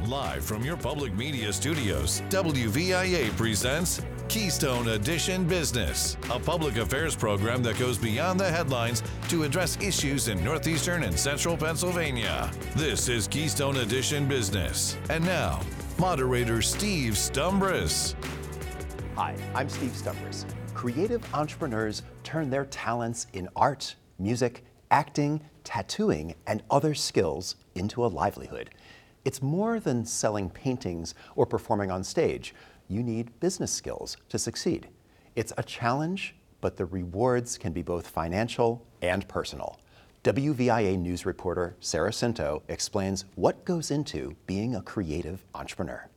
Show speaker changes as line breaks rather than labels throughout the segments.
Live from your public media studios, WVIA presents Keystone Edition Business, a public affairs program that goes beyond the headlines to address issues in northeastern and central Pennsylvania. This is Keystone Edition Business. And now, moderator Steve Stumbris.
Hi, I'm Steve Stumbris. Creative entrepreneurs turn their talents in art, music, acting, tattooing, and other skills into a livelihood. It's more than selling paintings or performing on stage. You need business skills to succeed. It's a challenge, but the rewards can be both financial and personal. WVIA news reporter Sarah Cinto explains what goes into being a creative entrepreneur.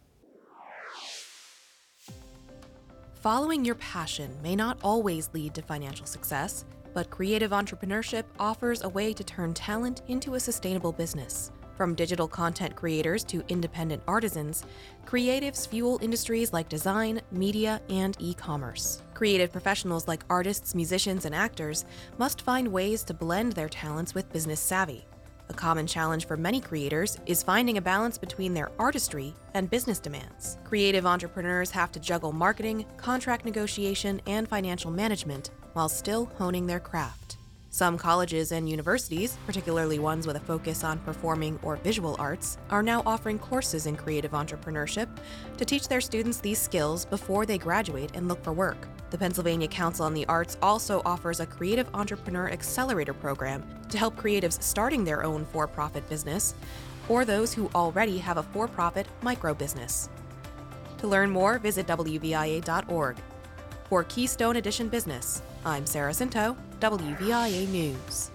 Following your passion may not always lead to financial success, but creative entrepreneurship offers a way to turn talent into a sustainable business. From digital content creators to independent artisans, creatives fuel industries like design, media, and e-commerce. Creative professionals like artists, musicians, and actors must find ways to blend their talents with business savvy. A common challenge for many creators is finding a balance between their artistry and business demands. Creative entrepreneurs have to juggle marketing, contract negotiation, and financial management while still honing their craft. Some colleges and universities, particularly ones with a focus on performing or visual arts, are now offering courses in creative entrepreneurship to teach their students these skills before they graduate and look for work. The Pennsylvania Council on the Arts also offers a Creative Entrepreneur Accelerator program to help creatives starting their own for-profit business or those who already have a for-profit micro-business. To learn more, visit WVIA.org. For Keystone Edition Business, I'm Sarah Cinto, WVIA News.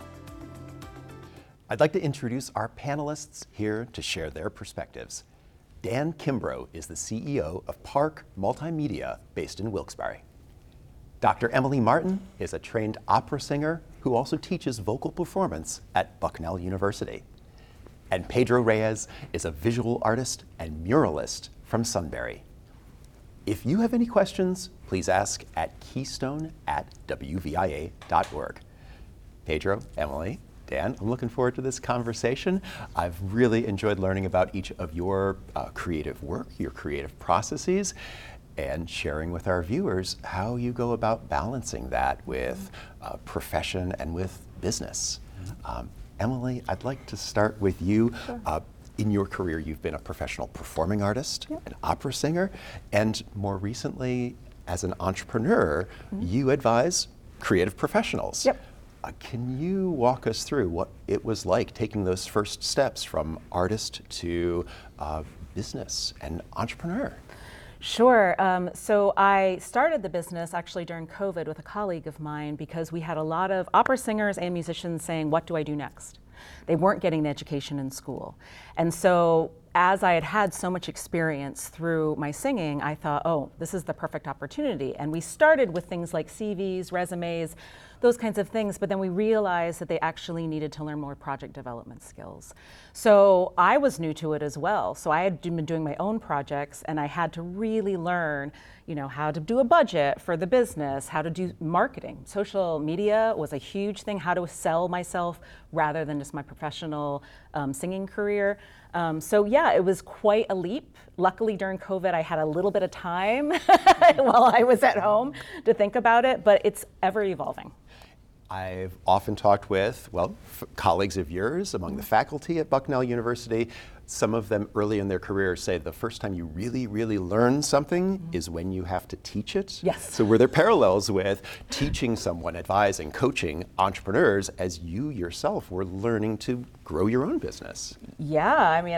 I'd like to introduce our panelists here to share their perspectives. Dan Kimbrough is the CEO of Park Multimedia based in Wilkes-Barre. Dr. Emily Martin is a trained opera singer who also teaches vocal performance at Bucknell University. And Pedro Reyes is a visual artist and muralist from Sunbury. If you have any questions, please ask at keystone@wvia.org. Pedro, Emily, Dan, I'm looking forward to this conversation. I've really enjoyed learning about each of your creative work, your creative processes, and sharing with our viewers how you go about balancing that with profession and with business. Emily, I'd like to start with you. Sure. In your career, you've been a professional performing artist, an opera singer, and more recently, as an entrepreneur, you advise creative professionals.
Yep.
Can you walk us through what it was like taking those first steps from artist to business and entrepreneur?
Sure. So I started the business actually during COVID with a colleague of mine because we had a lot of opera singers and musicians saying, what do I do next? They weren't getting the education in school. And so as I had had so much experience through my singing, I thought, oh, this is the perfect opportunity. And we started with things like CVs, resumes, those kinds of things, but then we realized that they actually needed to learn more project development skills. So I was new to it as well. So I had been doing my own projects and I had to really learn, how to do a budget for the business, how to do marketing. Social media was a huge thing, how to sell myself rather than just my professional singing career. So yeah, it was quite a leap. Luckily during COVID, I had a little bit of time while I was at home to think about it, but it's ever evolving.
I've often talked with, colleagues of yours among the faculty at Bucknell University. Some of them early in their career say the first time you really, really learn something is when you have to teach it.
Yes.
So were there parallels with teaching someone, advising, coaching entrepreneurs as you yourself were learning to grow your own business?
Yeah, I mean,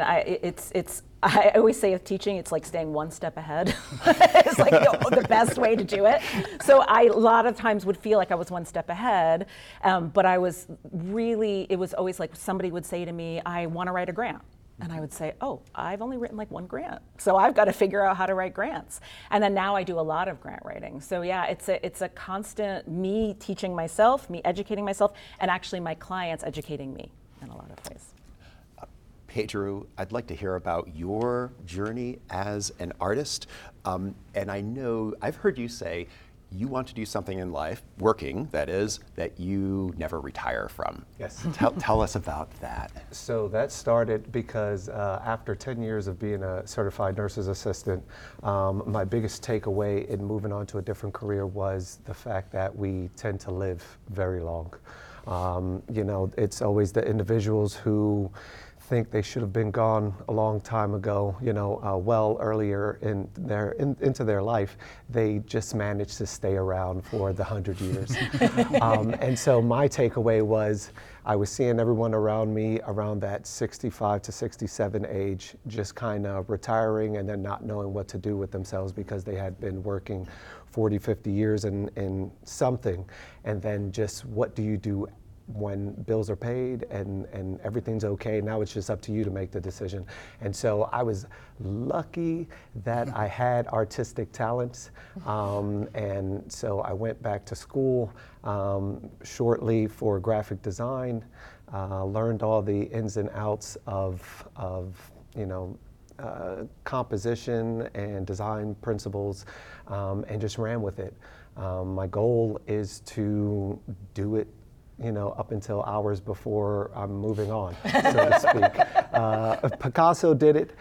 I always say with teaching, it's like staying one step ahead. It's like the best way to do it. So I a lot of times would feel like I was one step ahead, but it was always like somebody would say to me, I want to write a grant. And I would say, oh, I've only written like one grant. So I've got to figure out how to write grants. And then now I do a lot of grant writing. So yeah, it's a constant me teaching myself, me educating myself, and actually my clients educating me in a lot of ways.
Pedro, I'd like to hear about your journey as an artist. And I know I've heard you say you want to do something in life, working, that is, that you never retire from.
Yes.
Tell us about that.
So that started because after 10 years of being a certified nurse's assistant, my biggest takeaway in moving on to a different career was the fact that we tend to live very long. You know, it's always the individuals who think they should have been gone a long time ago, you know, well earlier into their life. They just managed to stay around for the 100 years. And so my takeaway was I was seeing everyone around me around that 65 to 67 age, just kind of retiring and then not knowing what to do with themselves because they had been working 40, 50 years in something. And then just what do you do when bills are paid and everything's okay? Now it's just up to you to make the decision. And so I was lucky that I had artistic talents. And so I went back to school shortly for graphic design, learned all the ins and outs of you know, composition and design principles, and just ran with it. My goal is to do it, you know, up until hours before I'm moving on, so to speak. Picasso did it,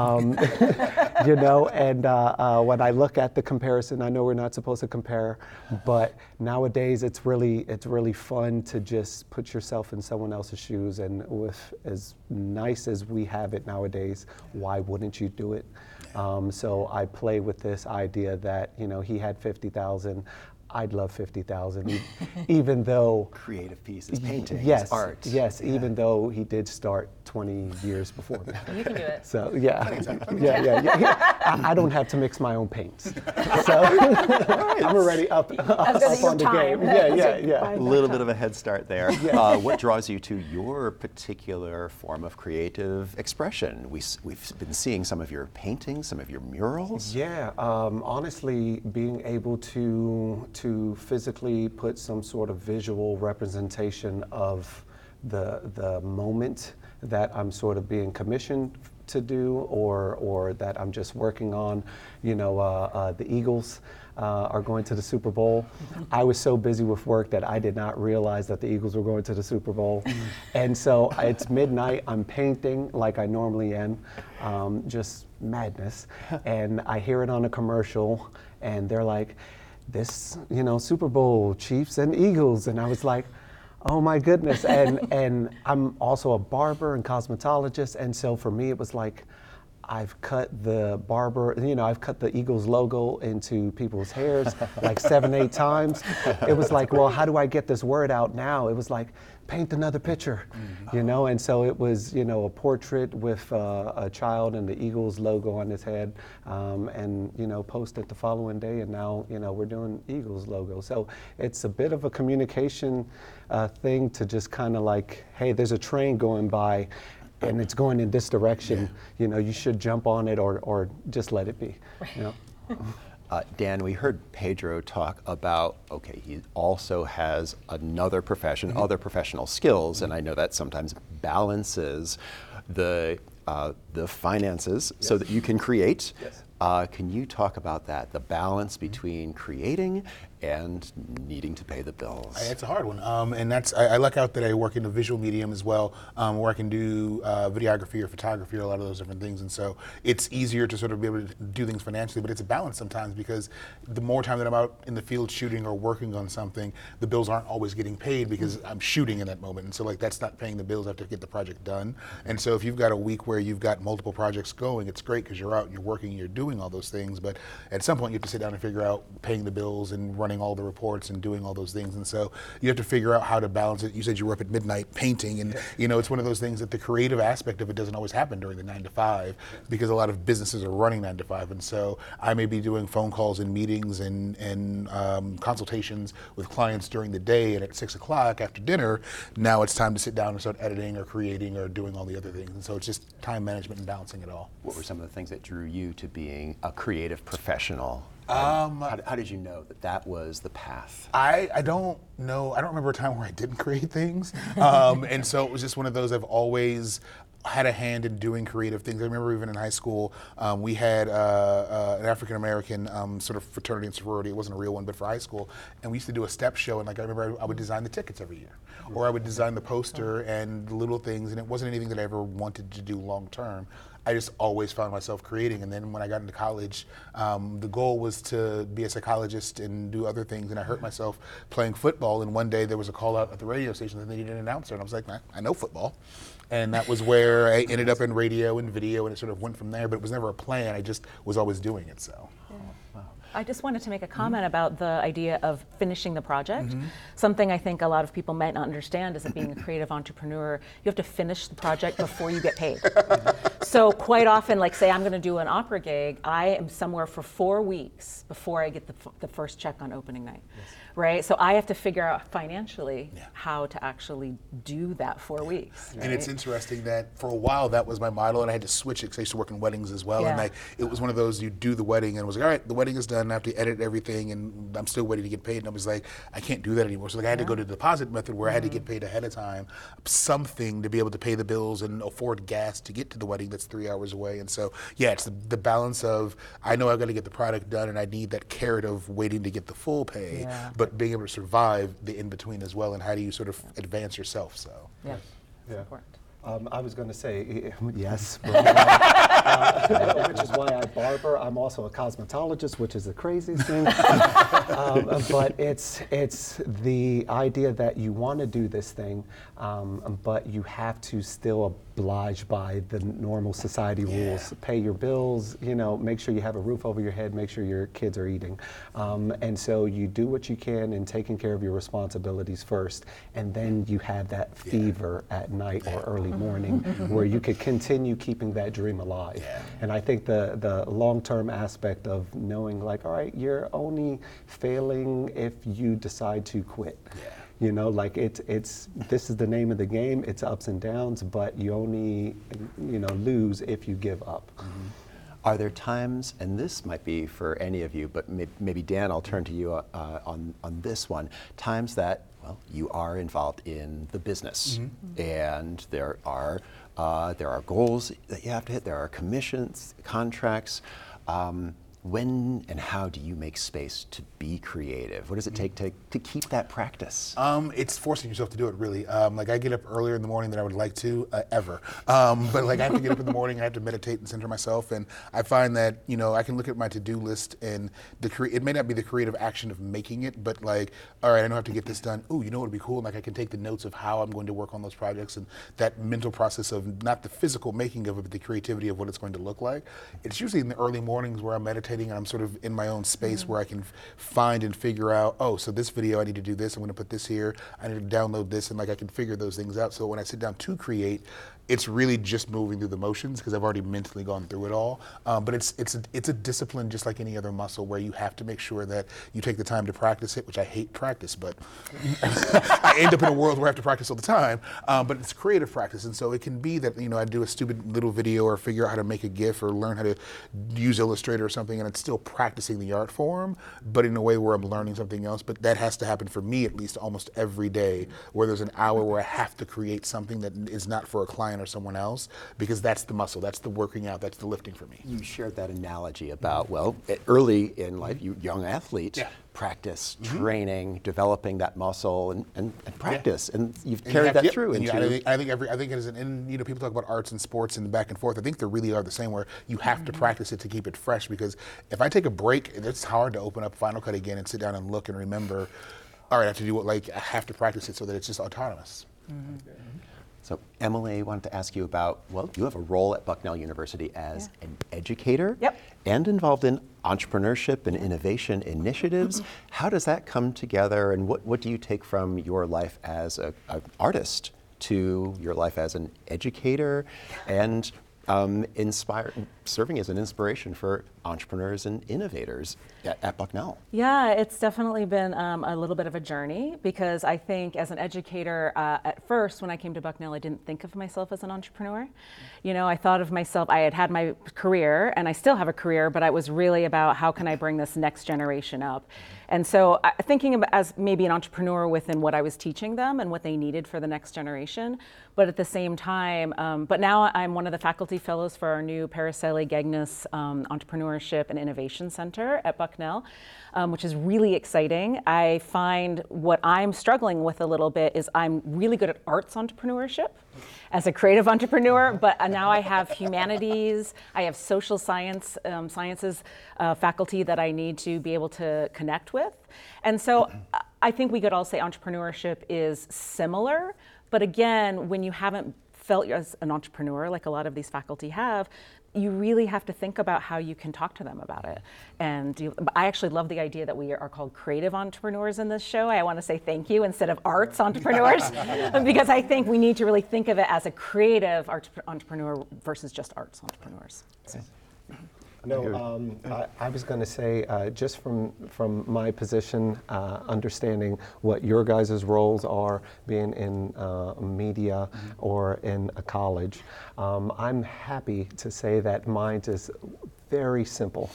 you know, and when I look at the comparison, I know we're not supposed to compare, but nowadays it's really fun to just put yourself in someone else's shoes, and with as nice as we have it nowadays, why wouldn't you do it? So I play with this idea that, you know, he had 50,000, I'd love 50,000, even though
Creative pieces, paintings,
yes,
art.
Yes, even though he did start 20 years before me.
You can do it.
So yeah. I don't have to mix my own paints, so I'm already up on the game. Yeah.
A little bit of a head start there. What draws you to your particular form of creative expression? We've been seeing some of your paintings, some of your murals.
Yeah, honestly, being able to physically put some sort of visual representation of the moment that I'm sort of being commissioned to do, or that I'm just working on. You know, the Eagles are going to the Super Bowl. I was so busy with work that I did not realize that the Eagles were going to the Super Bowl. And so it's midnight, I'm painting like I normally am, just madness. And I hear it on a commercial, and they're like, this, you know, Super Bowl, Chiefs and Eagles. And I was like, oh my goodness. And I'm also a barber and cosmetologist. And so for me, it was like, I've cut the Eagles logo into people's hairs like 7, 8 times. It was like, well, how do I get this word out now? It was like, paint another picture, you know? And so it was, you know, a portrait with a child and the Eagles logo on his head, and, you know, post it the following day, and now, you know, we're doing Eagles logo. So it's a bit of a communication thing to just kind of like, hey, there's a train going by, and it's going in this direction, you know, you should jump on it or just let it be, you know?
Dan, we heard Pedro talk about, okay, he also has another profession, other professional skills, and I know that sometimes balances the finances so that you can create.
Yes.
Can you talk about that, the balance between creating and needing to pay the bills?
It's a hard one, and that's I luck out that I work in a visual medium as well, where I can do videography or photography or a lot of those different things, and so it's easier to sort of be able to do things financially, but it's a balance sometimes because the more time that I'm out in the field shooting or working on something, the bills aren't always getting paid because I'm shooting in that moment, and so like that's not paying the bills. I have to get the project done, and so if you've got a week where you've got multiple projects going, it's great because you're out, you're working, you're doing all those things, but at some point you have to sit down and figure out paying the bills and running all the reports and doing all those things, and so you have to figure out how to balance it. You said you were up at midnight painting, and you know, it's one of those things that the creative aspect of it doesn't always happen during the 9 to 5 because a lot of businesses are running 9 to 5, and so I may be doing phone calls and meetings and consultations with clients during the day, and at 6 o'clock after dinner, now it's time to sit down and start editing or creating or doing all the other things, and so it's just time management and balancing it all.
What were some of the things that drew you to being a creative professional? How did you know that was the path?
I don't know. I don't remember a time where I didn't create things. And so it was just one of those I've always had a hand in doing creative things. I remember even in high school, we had an African American sort of fraternity and sorority. It wasn't a real one, but for high school, and we used to do a step show. And like I remember, I would design the tickets every year, or I would design the poster and the little things. And it wasn't anything that I ever wanted to do long term. I just always found myself creating. And then when I got into college, the goal was to be a psychologist and do other things. And I hurt myself playing football. And one day there was a call out at the radio station that they needed an announcer. And I was like, I know football. And that was where I ended up in radio and video, and it sort of went from there. But it was never a plan. I just was always doing it. So.
I just wanted to make a comment about the idea of finishing the project. Something I think a lot of people might not understand is that being a creative entrepreneur, you have to finish the project before you get paid. So quite often, like say I'm going to do an opera gig, I am somewhere for 4 weeks before I get the first check on opening night. Right? So I have to figure out financially how to actually do that 4 weeks. Right?
And it's interesting that for a while that was my model, and I had to switch it because I used to work in weddings as well.
Yeah.
And it was one of those, you do the wedding and it was like, all right, the wedding is done. I have to edit everything and I'm still waiting to get paid. And I was like, I can't do that anymore. So like I had to go to the deposit method where I had to get paid ahead of time, something to be able to pay the bills and afford gas to get to the wedding that's 3 hours away. And so, yeah, it's the balance of, I know I've got to get the product done and I need that carrot of waiting to get the full pay, but being able to survive the in-between as well, and how do you sort of advance yourself, so.
Yeah,
Yeah.
important.
I was going to say yes, which is why I barber. I'm also a cosmetologist, which is the craziest thing. But it's the idea that you want to do this thing, but you have to still oblige by the normal society rules. Pay your bills, make sure you have a roof over your head, make sure your kids are eating. And so you do what you can in taking care of your responsibilities first, and then you have that fever at night or early morning where you could continue keeping that dream alive. And I think the long-term aspect of knowing like, all right, you're only failing if you decide to quit. It's this is the name of the game. It's ups and downs, but you only lose if you give up.
Are there times, and this might be for any of you, but maybe Dan, I'll turn to you on this one, times that, well, you are involved in the business, and there are goals that you have to hit, there are commissions, contracts. When and how do you make space to be creative? What does it take to keep that practice?
It's forcing yourself to do it, really. Like I get up earlier in the morning than I would like to, ever. But like I have to get up in the morning, I have to meditate and center myself, and I find that, I can look at my to-do list and it may not be the creative action of making it, but like, all right, I know I have to get this done. Ooh, what would be cool? And like I can take the notes of how I'm going to work on those projects, and that mental process of not the physical making of it, but the creativity of what it's going to look like. It's usually in the early mornings where I'm meditating and I'm sort of in my own space where I can find and figure out, oh, so this video, I need to do this, I'm going to put this here, I need to download this, and like I can figure those things out. So when I sit down to create, it's really just moving through the motions because I've already mentally gone through it all. But it's a discipline just like any other muscle where you have to make sure that you take the time to practice it, which I hate practice, but I end up in a world where I have to practice all the time. But it's creative practice, and so it can be that I do a stupid little video or figure out how to make a GIF or learn how to use Illustrator or something, and it's still practicing the art form, but in a way where I'm learning something else. But that has to happen for me at least almost every day, where there's an hour where I have to create something that is not for a client or someone else, because that's the muscle, that's the working out, that's the lifting for me.
You shared that analogy about, well, early in life, you young athlete, practice, training, developing that muscle and practice, and you've carried that through into.
I think it is, and people talk about arts and sports and back and forth. I think they really are the same, where you have to practice it to keep it fresh, because if I take a break, it's hard to open up Final Cut again and sit down and look and remember, all right, I have to do I have to practice it so that it's just autonomous.
So Emily, wanted to ask you about, well, you have a role at Bucknell University as an educator and involved in entrepreneurship and innovation initiatives. How does that come together, and what do you take from your life as an artist to your life as an educator and serving as an inspiration for entrepreneurs and innovators at Bucknell? Yeah,
it's definitely been a little bit of a journey, because I think as an educator, at first when I came to Bucknell, I didn't think of myself as an entrepreneur. I thought of myself, I had my career, and I still have a career, but it was really about how can I bring this next generation up. And so thinking of as maybe an entrepreneur within what I was teaching them and what they needed for the next generation. But at the same time, but now I'm one of the faculty fellows for our new Paraceli Gegnis Entrepreneurship and Innovation Center at Bucknell, which is really exciting. I find what I'm struggling with a little bit is I'm really good at arts entrepreneurship as a creative entrepreneur, but now I have humanities, I have social sciences faculty that I need to be able to connect with. And so I think we could all say entrepreneurship is similar, but again, when you haven't felt as an entrepreneur like a lot of these faculty have, you really have to think about how you can talk to them about it. And I actually love the idea that we are called creative entrepreneurs in this show. I want to say thank you instead of arts entrepreneurs, because I think we need to really think of it as a creative entrepreneur versus just arts entrepreneurs. So.
No, I was going to say, just from my position, understanding what your guys' roles are, being in media or in a college, I'm happy to say that mine is very simple.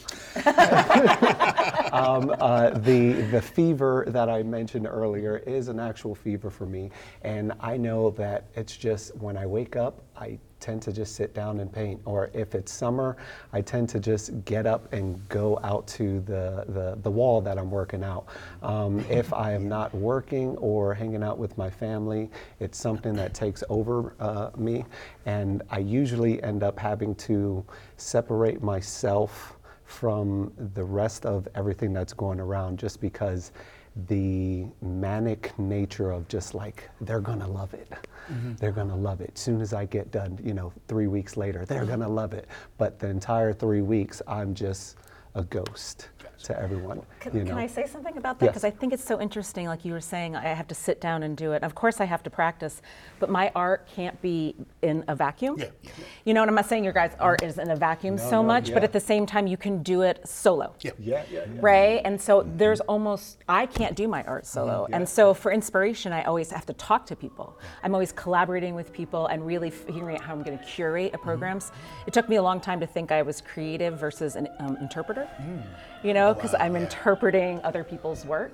The fever that I mentioned earlier is an actual fever for me, and I know that it's just when I wake up, I tend to just sit down and paint, or if it's summer, I tend to just get up and go out to the wall that I'm working out. If I am not working or hanging out with my family, it's something that takes over me, and I usually end up having to separate myself from the rest of everything that's going around, just because the manic nature of just like, they're gonna love it. They're gonna love it. As soon as I get done, 3 weeks later, they're gonna love it. But the entire 3 weeks, I'm just a ghost to everyone.
Can I say something about that? Because I think it's so interesting, like you were saying, I have to sit down and do it. Of course I have to practice, but my art can't be in a vacuum. And I'm not saying your guys' art is in a vacuum so much, but at the same time you can do it solo. Right? And so there's I can't do my art solo. And so for inspiration, I always have to talk to people. I'm always collaborating with people and really figuring out how I'm going to curate a programs. It took me a long time to think I was creative versus an interpreter. Because I'm interpreting other people's work.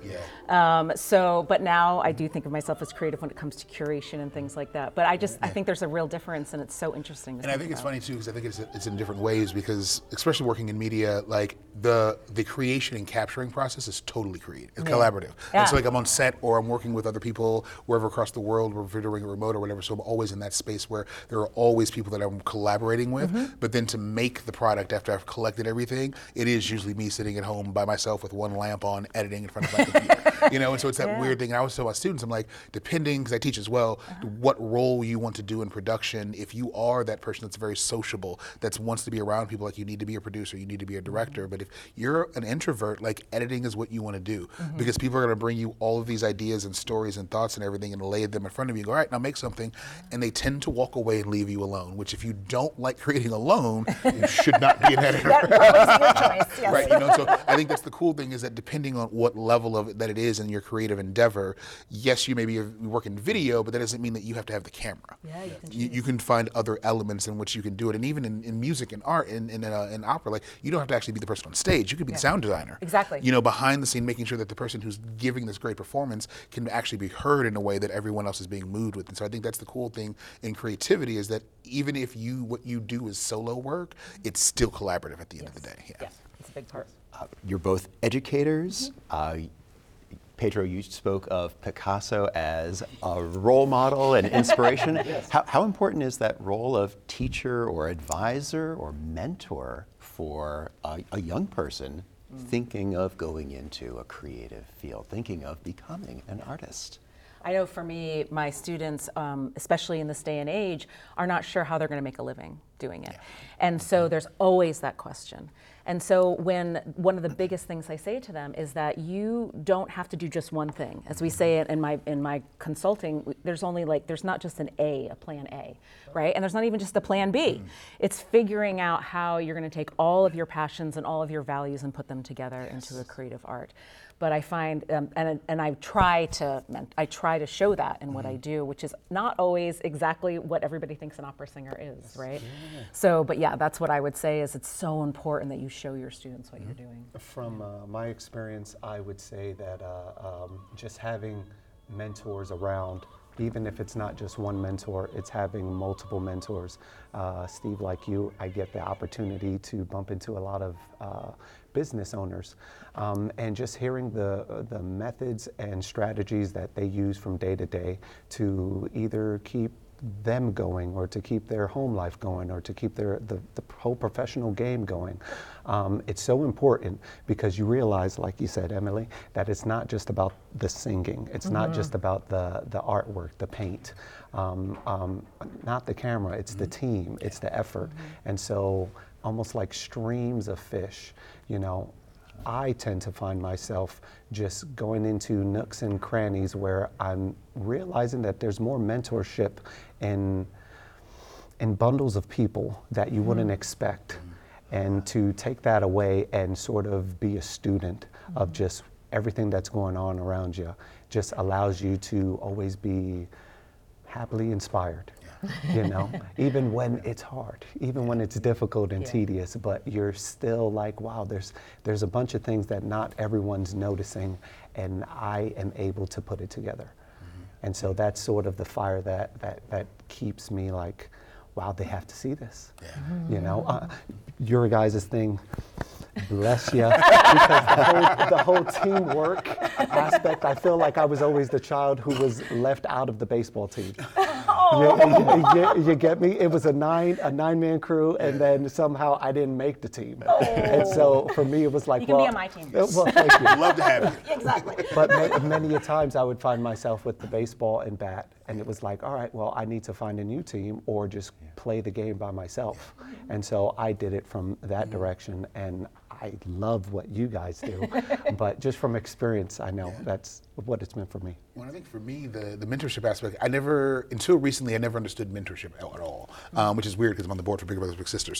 But now I do think of myself as creative when it comes to curation and things like that. But I think there's a real difference, and it's so interesting.
And I think it's funny too, because I think it's in different ways, because especially working in media, like the creation and capturing process is totally collaborative. It's like I'm on set or I'm working with other people wherever across the world, or if we're doing a remote or whatever. So I'm always in that space where there are always people that I'm collaborating with. But then to make the product after I've collected everything, it is usually me sitting at home by myself with one lamp on, editing in front of my computer. And so it's that weird thing. And I always tell my students, I'm like, depending, because I teach as well, what role you want to do in production. If you are that person that's very sociable, that wants to be around people, like you need to be a producer, you need to be a director. But if you're an introvert, like editing is what you want to do, because people are going to bring you all of these ideas and stories and thoughts and everything and lay them in front of you. Go, all right, now make something. And they tend to walk away and leave you alone, which if you don't like creating alone, you should not be an editor.
That was your choice, yes.
Right, so I think that's the cool thing, is that depending on what level of it that it is in your creative endeavor, yes, you maybe work in video, but that doesn't mean that you have to have the camera. You can find other elements in which you can do it. And even in music and art, in opera, like you don't have to actually be the person on stage. You could be the sound designer.
Exactly.
Behind the scene, making sure that the person who's giving this great performance can actually be heard in a way that everyone else is being moved with. And so I think that's the cool thing in creativity, is that even if what you do is solo work, it's still collaborative at the end of the day.
It's a big part.
You're both educators. Pedro, you spoke of Picasso as a role model and inspiration. How important is that role of teacher or advisor or mentor for a young person thinking of going into a creative field, thinking of becoming an artist?
I know for me, my students, especially in this day and age, are not sure how they're going to make a living doing it. And so there's always that question. And so one of the biggest things I say to them is that you don't have to do just one thing. As we say in my consulting, there's not just a plan A, right? And there's not even just a plan B. It's figuring out how you're going to take all of your passions and all of your values and put them together into a creative art. But I find, and I try to show that in what I do, which is not always exactly what everybody thinks an opera singer is, right? So, but that's what I would say, is it's so important that you show your students what you're doing.
From my experience, I would say that just having mentors around even if it's not just one mentor, it's having multiple mentors. Steve, like you, I get the opportunity to bump into a lot of business owners, and just hearing the methods and strategies that they use from day to day to either keep them going, or to keep their home life going, or to keep the whole professional game going. It's so important, because you realize, like you said, Emily, that it's not just about the singing. It's not just about the artwork, the paint, not the camera. It's the team. It's the effort. And so, almost like streams of fish, you know, I tend to find myself just going into nooks and crannies where I'm realizing that there's more mentorship in bundles of people that you wouldn't expect. And to take that away and sort of be a student of just everything that's going on around you just allows you to always be happily inspired. You know, even when it's hard, even when it's difficult and tedious, but you're still like, wow, there's a bunch of things that not everyone's noticing, and I am able to put it together. And so that's sort of the fire that keeps me like, wow, they have to see this. You know, your guys' thing, bless you, because the whole teamwork aspect, I feel like I was always the child who was left out of the baseball team. You get me? It was a nine-man crew, and then somehow I didn't make the team. And so for me, it was like,
you can be on my team.
Well, thank you.
Love to have you.
Exactly.
But many a times I would find myself with the baseball and bat, and it was like, all right, well, I need to find a new team or just play the game by myself. And so I did it from that direction, and I love what you guys do. But just from experience, I know that's what it's meant for me.
Well, I think for me, the mentorship aspect, until recently, I never understood mentorship at all, which is weird because I'm on the board for Big Brothers Big Sisters.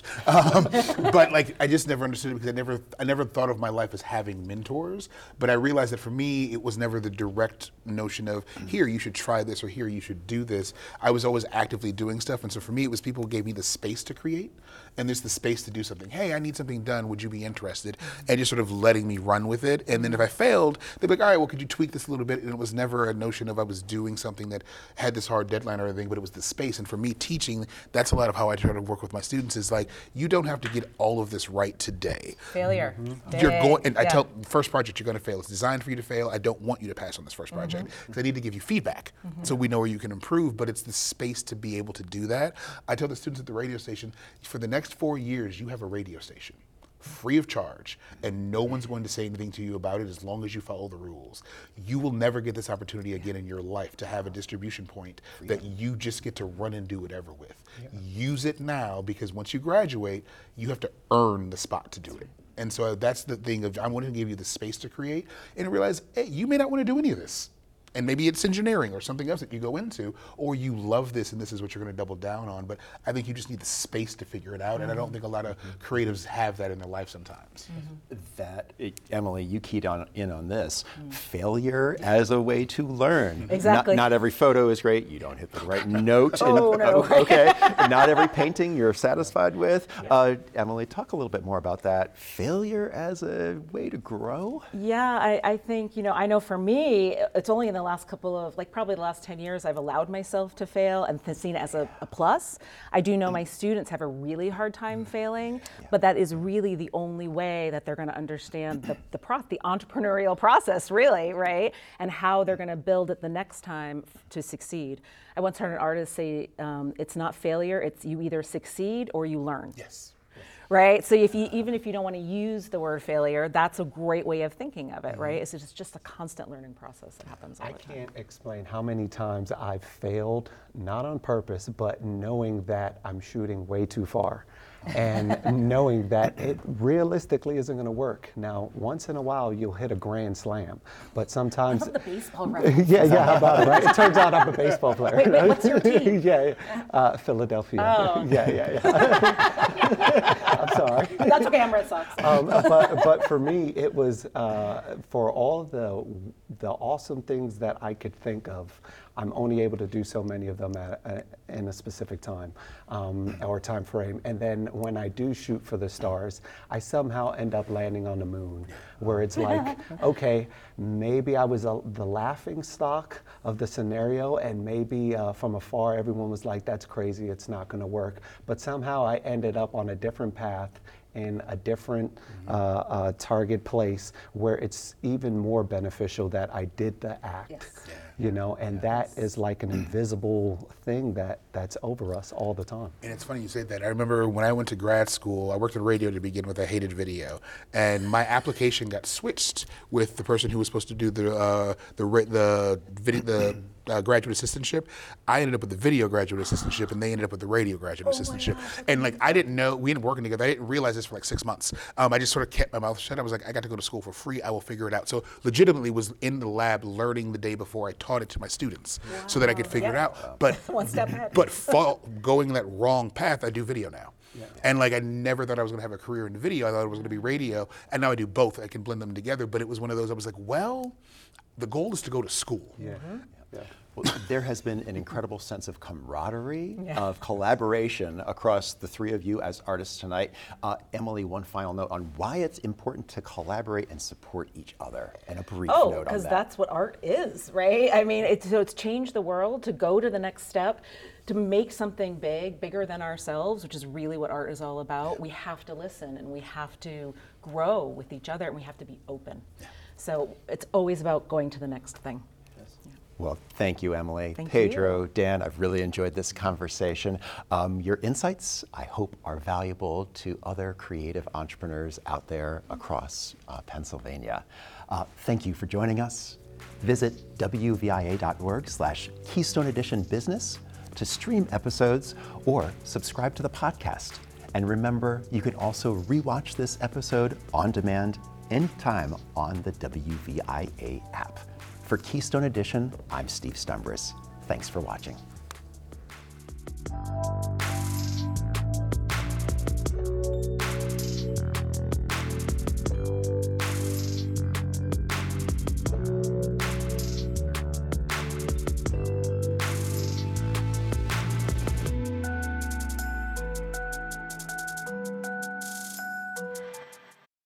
But like, I just never understood it because I never thought of my life as having mentors. But I realized that for me, it was never the direct notion of, here, you should try this, or here, you should do this. I was always actively doing stuff. And so for me, it was people who gave me the space to create, and there's the space to do something. Hey, I need something done. Would you be interested? And just sort of letting me run with it. And then if I failed, they'd be like, all right, well, could you tweak this a little bit? And it was never a notion of I was doing something that had this hard deadline or anything, but it was the space. And for me, teaching, that's a lot of how I try to work with my students, is like, you don't have to get all of this right today.
Failure.
You're going, and I tell, first project, you're going to fail. It's designed for you to fail. I don't want you to pass on this first project, because I need to give you feedback so we know where you can improve, but it's the space to be able to do that. I tell the students at the radio station, for the next 4 years, you have a radio station, free of charge, and no one's going to say anything to you about it as long as you follow the rules. You will never get this opportunity again in your life to have a distribution point that you just get to run and do whatever with. Use it now, because once you graduate, you have to earn the spot to do it. And so that's the thing of, I want to give you the space to create and realize, hey, you may not want to do any of this. And maybe it's engineering or something else that you go into, or you love this and this is what you're going to double down on. But I think you just need the space to figure it out. And I don't think a lot of creatives have that in their life sometimes.
Emily, you keyed in on this. Failure as a way to learn.
Exactly.
Not every photo is great. You don't hit the right note.
Oh, no.
Okay. Not every painting you're satisfied with. Emily, talk a little bit more about that. Failure as a way to grow?
Yeah, I think, I know for me, it's only in the last couple of, probably the last 10 years, I've allowed myself to fail and seen it as a plus. I do know my students have a really hard time failing, but that is really the only way that they're going to understand the entrepreneurial process, really, right? And how they're going to build it the next time to succeed. I once heard an artist say, it's not failure, it's you either succeed or you learn.
Yes.
Right? So even if you don't want to use the word failure, that's a great way of thinking of it, right? It's just a constant learning process that happens all the time.
I can't explain how many times I've failed, not on purpose, but knowing that I'm shooting way too far. And knowing that it realistically isn't going to work. Now, once in a while, you'll hit a grand slam, but sometimes...
I love the baseball reference.
yeah, how about it, right? It turns out I'm a baseball player.
Wait, what's your team?
Philadelphia.
Oh.
Yeah. I'm sorry.
That's okay, I'm Red Sox.
But for me, it was for all the awesome things that I could think of. I'm only able to do so many of them in a specific time or time frame. And then when I do shoot for the stars, I somehow end up landing on the moon, where it's like, okay, maybe I was the laughing stock of the scenario, and maybe from afar everyone was like, that's crazy, it's not going to work. But somehow I ended up on a different path in a different target place where it's even more beneficial that I did the act.
Yes.
You know, and that is like an invisible thing that's over us all the time.
And it's funny you say that. I remember when I went to grad school, I worked in radio to begin with. I hated video, and my application got switched with the person who was supposed to do the graduate assistantship. I ended up with the video graduate assistantship, and they ended up with the radio graduate assistantship. And like, I didn't know, we ended up working together. I didn't realize this for like 6 months. I just sort of kept my mouth shut. I was like, I got to go to school for free. I will figure it out. So legitimately was in the lab learning the day before I taught it to my students so that I could figure it out. But
One step ahead.
But going that wrong path, I do video now. And like, I never thought I was going to have a career in video. I thought it was going to be radio, and now I do both. I can blend them together. But it was one of those, I was like, well, the goal is to go to school.
Yeah.
Well, there has been an incredible sense of camaraderie, of collaboration across the three of you as artists tonight. Emily, one final note on why it's important to collaborate and support each other, and a brief note on that.
Because that's what art is, right? I mean, it's changed the world, to go to the next step, to make something bigger than ourselves, which is really what art is all about. We have to listen, and we have to grow with each other, and we have to be open. So it's always about going to the next thing.
Well, thank you, Emily.
Thank
Pedro,
you.
Dan, I've really enjoyed this conversation. Your insights, I hope, are valuable to other creative entrepreneurs out there across Pennsylvania. Thank you for joining us. Visit wvia.org/Keystone Edition Business to stream episodes or subscribe to the podcast. And remember, you can also rewatch this episode on demand anytime on the WVIA app. For Keystone Edition, I'm Steve Stumbris. Thanks for watching.